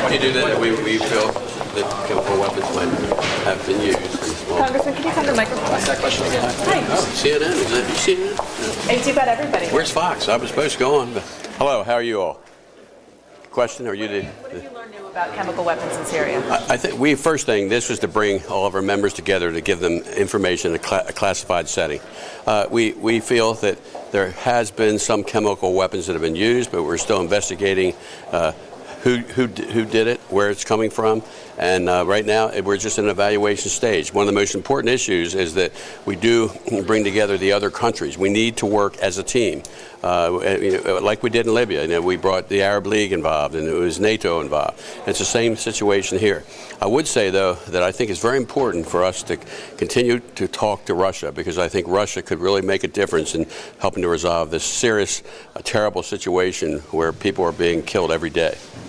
Did you do that? We feel that chemical weapons might have been used. Congressman, can you come to the microphone? Ask that question again. Hi. CNN, is that CNN? It's about everybody. Where's Fox? I was supposed to go on. But... Hello, how are you all? Question, or you did? What did you learn new about chemical weapons in Syria? I think first thing, this was to bring all of our members together to give them information in a classified setting. We feel that there has been some chemical weapons that have been used, but we're still investigating who did it, where it's coming from, and right now we're just in an evaluation stage. One of the most important issues is that we do bring together the other countries. We need to work as a team, like we did in Libya. We brought the Arab League involved, and it was NATO involved. It's the same situation here. I would say, though, that I think it's very important for us to continue to talk to Russia, because I think Russia could really make a difference in helping to resolve this serious, terrible situation where people are being killed every day.